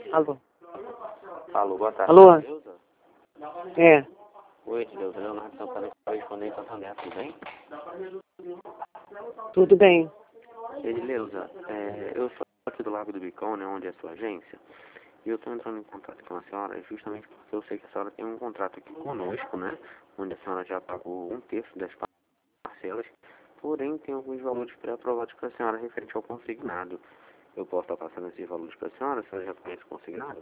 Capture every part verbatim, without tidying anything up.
Alô? Alô, boa tarde. Alô? Deusa? É. Oi, Deusa. Leonardo Santana, correspondente Santander, tudo bem? Tudo bem. Edileuza, é, eu sou aqui do Lago do Bicão, né, onde é a sua agência, e eu estou entrando em contato com a senhora justamente porque eu sei que a senhora tem um contrato aqui conosco, né, onde a senhora já pagou um terço das parcelas, porém tem alguns valores pré-aprovados para a senhora referente ao consignado. Eu posso estar passando esses valores para a senhora, a senhora já conhece o consignado?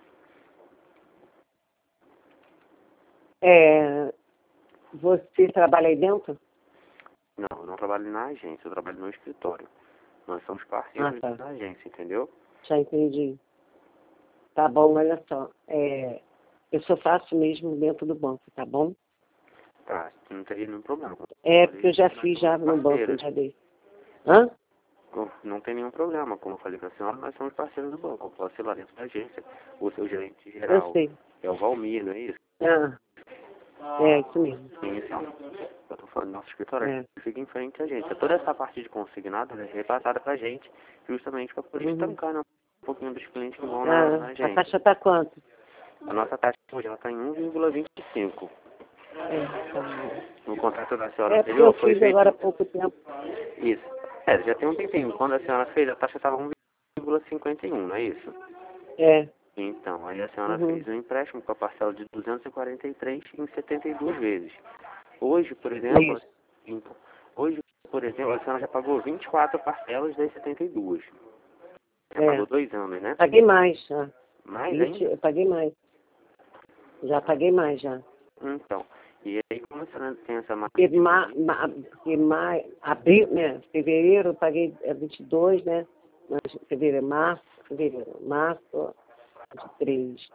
É, você trabalha aí dentro? Não, eu não trabalho na agência, eu trabalho no escritório. Nós somos Ah, parceiros tá. da agência, entendeu? Já entendi. Tá bom, olha só. É, eu só faço mesmo dentro do banco, tá bom? Tá, não teria nenhum problema. É, porque eu já Nós fiz somos já no banco, parceiros. já dei. Hã? Com- Não tem nenhum problema, como eu falei para a senhora, nós somos parceiros do banco. Eu posso ir lá dentro da agência. O seu gerente Eu geral sei. é o Valmir, não é isso? Ah, é isso mesmo. Então, eu estou falando do nosso escritório, É. fica em frente à agência. Toda essa parte de consignado é repassada para a gente, justamente para poder Uhum. estancar, né, um pouquinho dos clientes que vão na, na Ah, a agência. taxa tá quanto? A nossa taxa hoje está em um vírgula vinte e cinco. É, tá bom. No contrato da senhora É porque eu anterior foi fiz agora há feito pouco tempo. isso. É, já tem um tempinho. Quando a senhora fez, a taxa estava um vírgula cinquenta e um, não é isso? É. Então, aí a senhora Uhum. fez um empréstimo com a parcela de duzentos e quarenta e três em setenta e duas vezes. Hoje, por exemplo, Isso. então, hoje, por exemplo, a senhora já pagou vinte e quatro parcelas das setenta e duas. Já É. pagou dois anos, né? Paguei mais já. Mais vinte, ainda? eu paguei mais. Já paguei mais já. Então, e aí como a senhora tem essa marca Porque, de ma, cliente, ma, porque ma, abril, né? Fevereiro eu paguei é, vinte e dois, né? Mas fevereiro, março, fevereiro, março, vinte e três.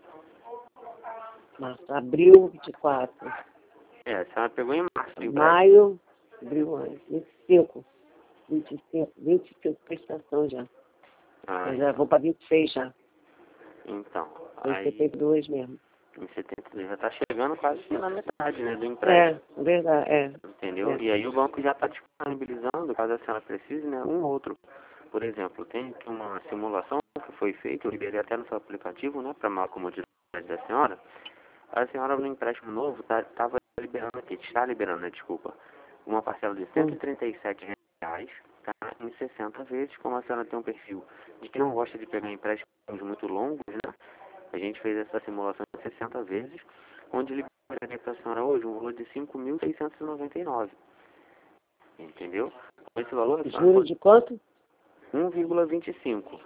Março, abril, vinte e quatro. é, a senhora pegou em março o empréstimo. Maio, abril, maio, vinte e cinco. vinte e cinco, vinte e cinco prestação já. Ah, Eu já então. vou para vinte e seis já. Então, Foi em aí setenta e dois mesmo. em setenta e dois já está chegando quase na metade, né, do É, empréstimo. verdade, é. Entendeu? É. E aí o banco já está disponibilizando, caso a senhora precise, né, um outro. Por exemplo, tem aqui uma simulação que foi feita, eu liberei até no seu aplicativo, né, para uma comodidade da senhora. A senhora no empréstimo novo estava liberando aqui, está liberando, né, desculpa, uma parcela de cento e Hum. trinta e sete reais, tá, em sessenta vezes, como a senhora tem um perfil de que não gosta de pegar empréstimos muito longos, né, a gente fez essa simulação em sessenta vezes, onde liberaria para a senhora hoje um valor de cinco mil seiscentos e noventa e nove. Entendeu? Com esse valor, a senhora Juro pode de quanto? um vírgula vinte e cinco.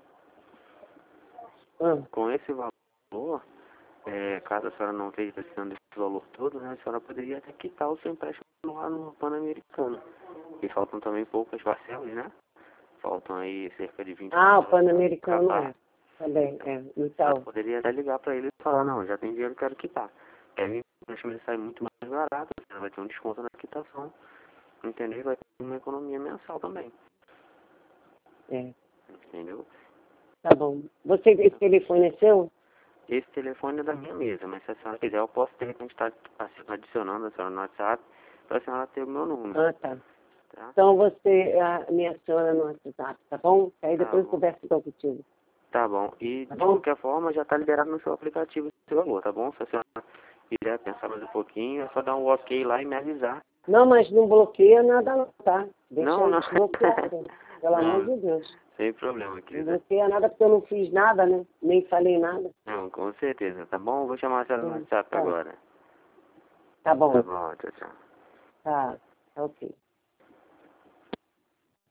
Ah, Com esse valor, é, caso a senhora não esteja precisando desse valor todo, né, a senhora poderia até quitar o seu empréstimo lá no Pan-Americano. E faltam também poucas parcelas, né? Faltam aí cerca de vinte ah o parcelas para Pan-Americano acabar. é. Também, Então, é. No a senhora Itaú. poderia até ligar para ele e falar, não, já tem dinheiro, quero quitar. Aí o empréstimo ele sai muito mais barato, a senhora vai ter um desconto na quitação, entendeu? E vai ter uma economia mensal também, É. entendeu? Tá bom. Você, esse telefone é seu? Esse telefone é da minha mesa, mas se a senhora quiser, eu posso de repente estar adicionando a senhora no WhatsApp para a senhora ter o meu número, Ah, tá. tá? Então você ah, me adiciona no WhatsApp, tá bom? Aí Tá depois eu bom. converso então contigo. Tá bom. E Tá de bom? qualquer forma já está liberado no seu aplicativo esse valor, tá bom? Se a senhora quiser pensar mais um pouquinho, é só dar um ok lá e me avisar. Não, mas não bloqueia nada não, tá? Deixa Não, não. desbloqueado. Pelo amor Não, de Deus. sem problema, Não querida. bloqueia nada porque eu não fiz nada, né? Nem falei nada. Não, com certeza, tá bom? Eu vou chamar a senhora no Hum, WhatsApp tá. agora. Tá Tá bom. bom, tchau, tchau. Tá. Tá ok.